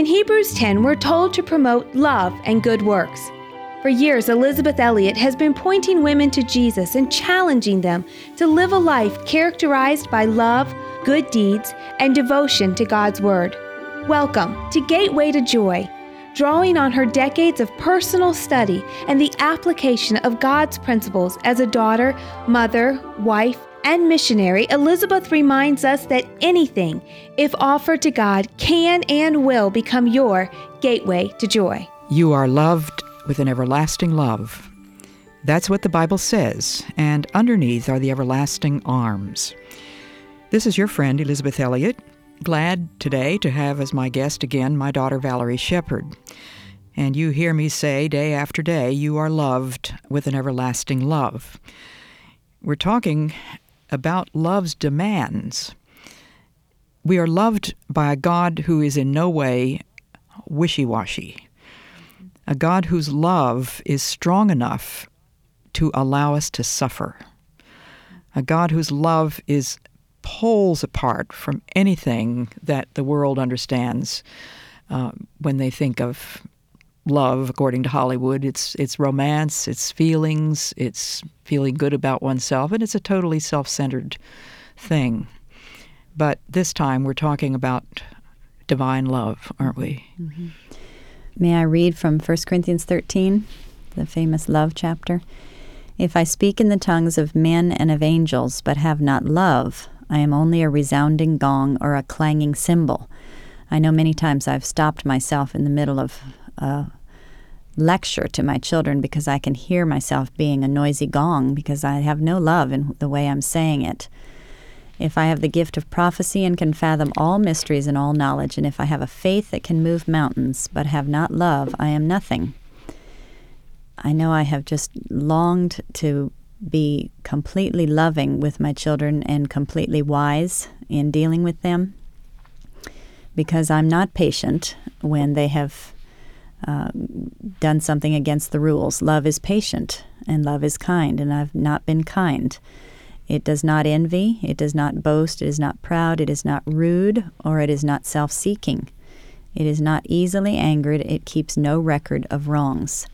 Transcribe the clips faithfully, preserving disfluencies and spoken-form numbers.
In Hebrews ten, we're told to promote love and good works. For years, Elisabeth Elliot has been pointing women to Jesus and challenging them to live a life characterized by love, good deeds, and devotion to God's Word. Welcome to Gateway to Joy. Drawing on her decades of personal study and the application of God's principles as a daughter, mother, wife, and missionary, Elisabeth reminds us that anything, if offered to God, can and will become your gateway to joy. You are loved with an everlasting love. That's what the Bible says, and underneath are the everlasting arms. This is your friend, Elisabeth Elliot. Glad today to have as my guest again my daughter Valerie Shepard. And you hear me say day after day, you are loved with an everlasting love. We're talking about love's demands. We are loved by a God who is in no way wishy-washy. A God whose love is strong enough to allow us to suffer. A God whose love is poles apart from anything that the world understands uh, when they think of love, according to Hollywood. It's it's romance, it's feelings, it's feeling good about oneself, and it's a totally self-centered thing. But this time we're talking about divine love, aren't we? Mm-hmm. May I read from First Corinthians thirteen, the famous love chapter? If I speak in the tongues of men and of angels, but have not love, I am only a resounding gong or a clanging cymbal. I know many times I've stopped myself in the middle of a lecture to my children because I can hear myself being a noisy gong because I have no love in the way I'm saying it. If I have the gift of prophecy and can fathom all mysteries and all knowledge, and if I have a faith that can move mountains, but have not love, I am nothing. I know I have just longed to be completely loving with my children and completely wise in dealing with them, because I'm not patient when they have uh, done something against the rules. Love is patient, and love is kind, and I've not been kind. It does not envy, it does not boast, it is not proud, it is not rude, or it is not self-seeking. It is not easily angered, it keeps no record of wrongs.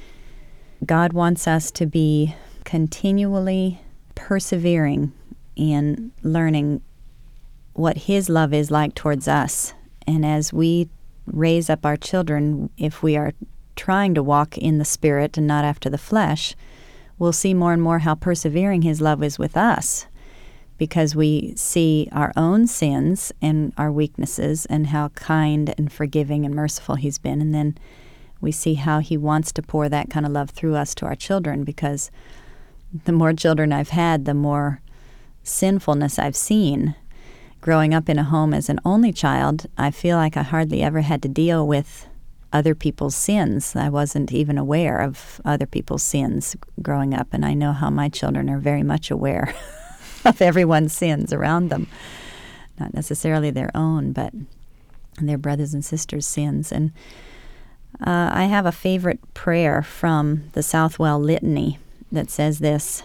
God wants us to be continually persevering in learning what His love is like towards us. And as we raise up our children, if we are trying to walk in the Spirit and not after the flesh, we'll see more and more how persevering His love is with us, because we see our own sins and our weaknesses and how kind and forgiving and merciful He's been. And then we see how He wants to pour that kind of love through us to our children, because the more children I've had, the more sinfulness I've seen. Growing up in a home as an only child, I feel like I hardly ever had to deal with other people's sins. I wasn't even aware of other people's sins growing up, and I know how my children are very much aware of everyone's sins around them. Not necessarily their own, but their brothers and sisters' sins. And uh, I have a favorite prayer from the Southwell Litany that says this: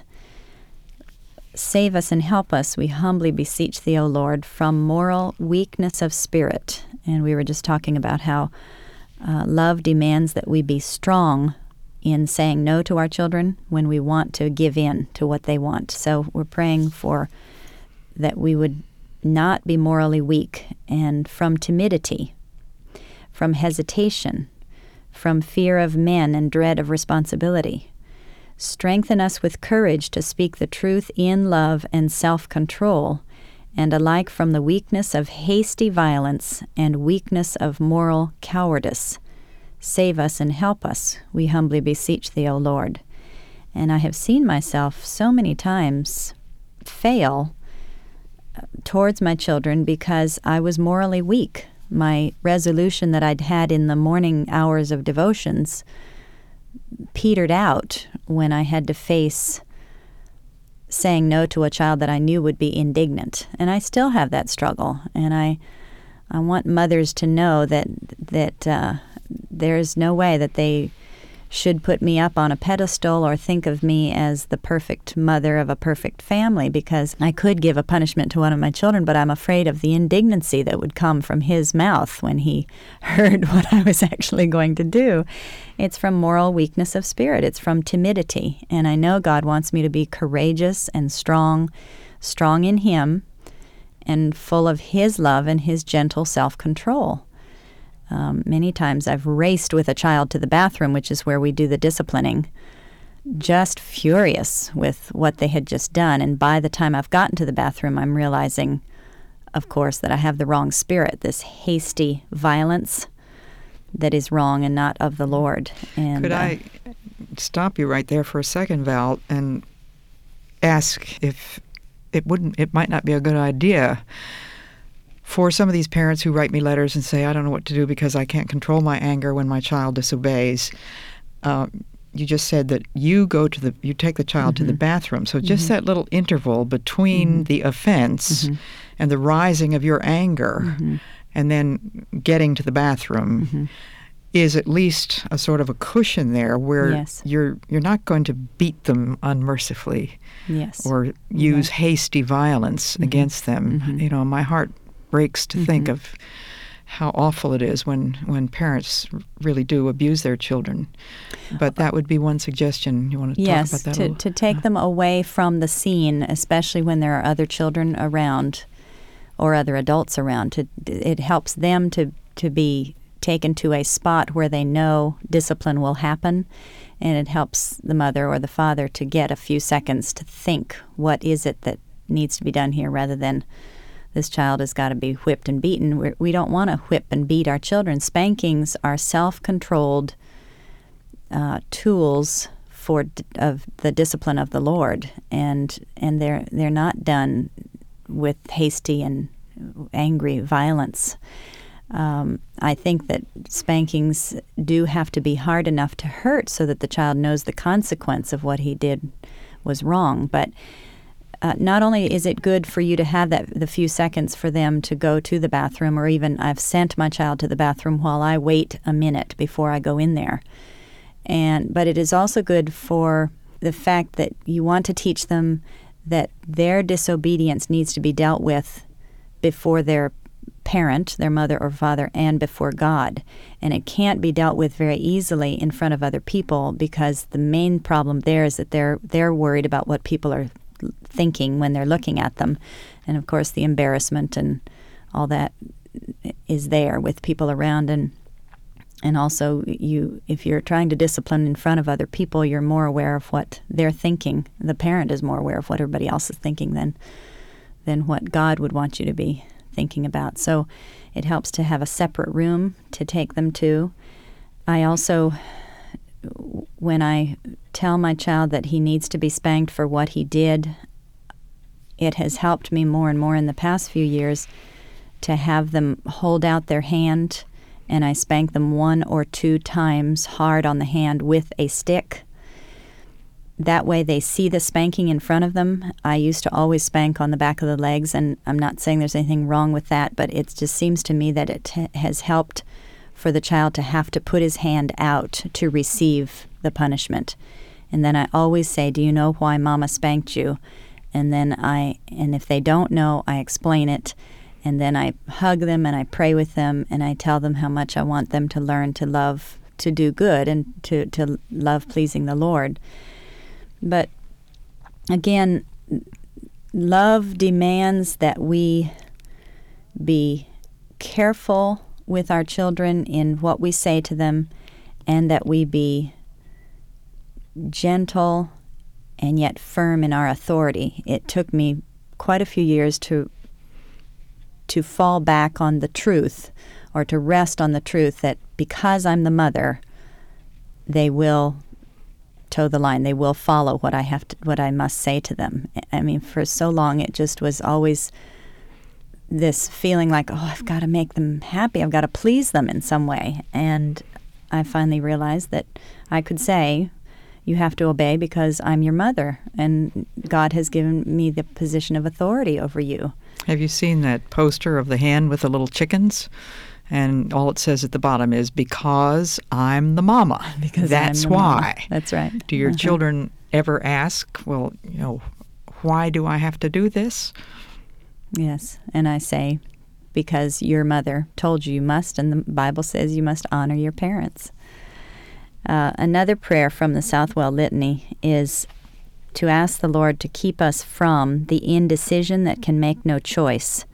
Save us and help us, we humbly beseech Thee, O Lord, from moral weakness of spirit. And we were just talking about how Uh, love demands that we be strong in saying no to our children when we want to give in to what they want. So we're praying for that we would not be morally weak, and from timidity, from hesitation, from fear of men and dread of responsibility. Strengthen us with courage to speak the truth in love and self-control, and alike from the weakness of hasty violence and weakness of moral cowardice. Save us and help us, we humbly beseech Thee, O Lord. And I have seen myself so many times fail towards my children because I was morally weak. My resolution that I'd had in the morning hours of devotions petered out when I had to face saying no to a child that I knew would be indignant. And I still have that struggle. And I I want mothers to know that that uh, there's no way that they should put me up on a pedestal or think of me as the perfect mother of a perfect family, because I could give a punishment to one of my children, but I'm afraid of the indignancy that would come from his mouth when he heard what I was actually going to do. It's from moral weakness of spirit. It's from timidity. And I know God wants me to be courageous and strong, strong in Him, and full of His love and His gentle self-control. Um, many times I've raced with a child to the bathroom, which is where we do the disciplining, just furious with what they had just done. And by the time I've gotten to the bathroom, I'm realizing, of course, that I have the wrong spirit, this hasty violence that is wrong and not of the Lord. And Could uh, I stop you right there for a second, Val, and ask if it wouldn't, it might not be a good idea for some of these parents who write me letters and say, I don't know what to do because I can't control my anger when my child disobeys. Uh, you just said that you go to the, you take the child mm-hmm. to the bathroom. So just mm-hmm. that little interval between mm-hmm. the offense mm-hmm. and the rising of your anger mm-hmm. and then getting to the bathroom mm-hmm. is at least a sort of a cushion there where yes. you're you're not going to beat them unmercifully yes. or use right. hasty violence mm-hmm. against them. Mm-hmm. You know, my heart breaks to mm-hmm. think of how awful it is when, when parents really do abuse their children. But that would be one suggestion. You want to yes, talk about that to, a little? to take uh, them away from the scene, especially when there are other children around or other adults around. To, it helps them to, to be taken to a spot where they know discipline will happen, and it helps the mother or the father to get a few seconds to think, what is it that needs to be done here, rather than this child has got to be whipped and beaten. We're, we don't want to whip and beat our children. Spankings are self-controlled uh, tools for d- of the discipline of the Lord, and and they're they're not done with hasty and angry violence. Um, I think that spankings do have to be hard enough to hurt so that the child knows the consequence of what he did was wrong. But uh, not only is it good for you to have that the few seconds for them to go to the bathroom, or even I've sent my child to the bathroom while I wait a minute before I go in there. And but it is also good for the fact that you want to teach them that their disobedience needs to be dealt with before their parent, their mother or father, and before God. And it can't be dealt with very easily in front of other people, because the main problem there is that they're they're worried about what people are thinking when they're looking at them. And of course the embarrassment and all that is there with people around. And and also you if you're trying to discipline in front of other people, you're more aware of what they're thinking. The parent is more aware of what everybody else is thinking than than what God would want you to be thinking about. So it helps to have a separate room to take them to. I also, when I tell my child that he needs to be spanked for what he did, it has helped me more and more in the past few years to have them hold out their hand, and I spank them one or two times hard on the hand with a stick. That way they see the spanking in front of them. I used to always spank on the back of the legs, and I'm not saying there's anything wrong with that, but it just seems to me that it t- has helped for the child to have to put his hand out to receive the punishment. And then I always say, do you know why Mama spanked you? And then I, and if they don't know, I explain it. And then I hug them and I pray with them, and I tell them how much I want them to learn to love, to do good, and to, to love pleasing the Lord. But again, love demands that we be careful with our children in what we say to them, and that we be gentle and yet firm in our authority. It took me quite a few years to to fall back on the truth, or to rest on the truth that because I'm the mother, they will toe the line. They will follow what I have to, what I must say to them. I mean, for so long, it just was always this feeling like, oh, I've got to make them happy. I've got to please them in some way. And I finally realized that I could say, you have to obey because I'm your mother, and God has given me the position of authority over you. Have you seen that poster of the hen with the little chickens? And all it says at the bottom is, because I'm the mama. Because That's I'm the why. mama. That's right. Do your Uh-huh. children ever ask, well, you know, why do I have to do this? Yes. And I say, because your mother told you you must, and the Bible says you must honor your parents. Uh, another prayer from the Southwell Litany is to ask the Lord to keep us from the indecision that can make no choice.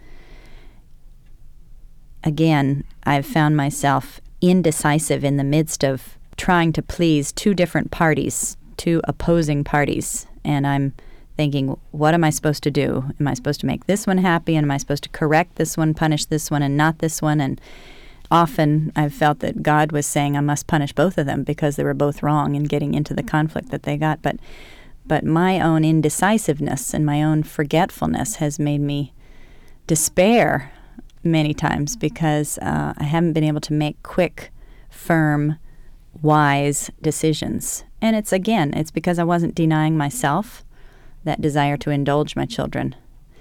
Again, I've found myself indecisive in the midst of trying to please two different parties, two opposing parties, and I'm thinking, what am I supposed to do? Am I supposed to make this one happy, and am I supposed to correct this one, punish this one, and not this one? And often I've felt that God was saying I must punish both of them because they were both wrong in getting into the conflict that they got. But but my own indecisiveness and my own forgetfulness has made me despair many times because uh, I haven't been able to make quick, firm, wise decisions. And it's, again, it's because I wasn't denying myself that desire to indulge my children.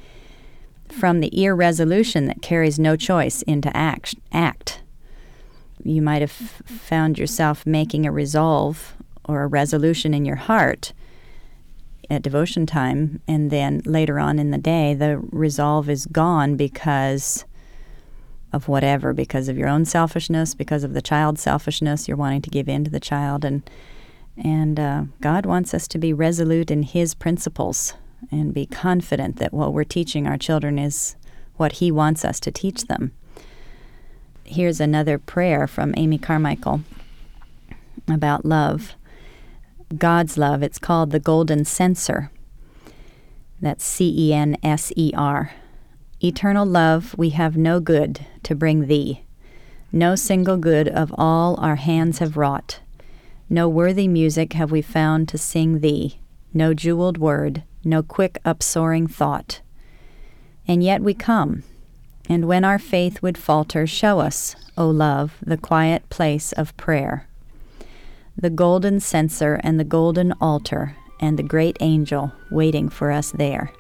From the irresolution that carries no choice into act, act. You might have found yourself making a resolve or a resolution in your heart at devotion time, and then later on in the day, the resolve is gone because of whatever, because of your own selfishness, because of the child's selfishness, you're wanting to give in to the child, and And uh, God wants us to be resolute in His principles and be confident that what we're teaching our children is what He wants us to teach them. Here's another prayer from Amy Carmichael about love. God's love, it's called the Golden Censer. That's C E N S E R. Eternal love, we have no good to bring Thee. No single good of all our hands have wrought. No worthy music have we found to sing Thee, no jeweled word, no quick upsoaring thought. And yet we come, and when our faith would falter, show us, O love, the quiet place of prayer, the golden censer and the golden altar, and the great angel waiting for us there.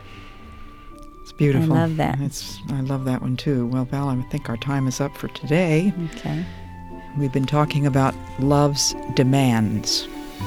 It's beautiful. I love that. It's, I love that one too. Well, Val, I think our time is up for today. Okay. We've been talking about love's demands.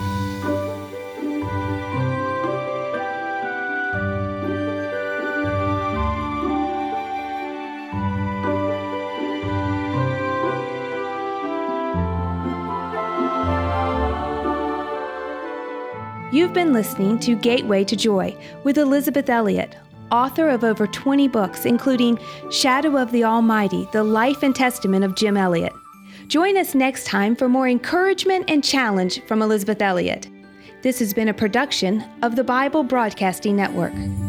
You've been listening to Gateway to Joy with Elisabeth Elliot, author of over twenty books, including Shadow of the Almighty, The Life and Testament of Jim Elliot. Join us next time for more encouragement and challenge from Elisabeth Elliot. This has been a production of the Bible Broadcasting Network.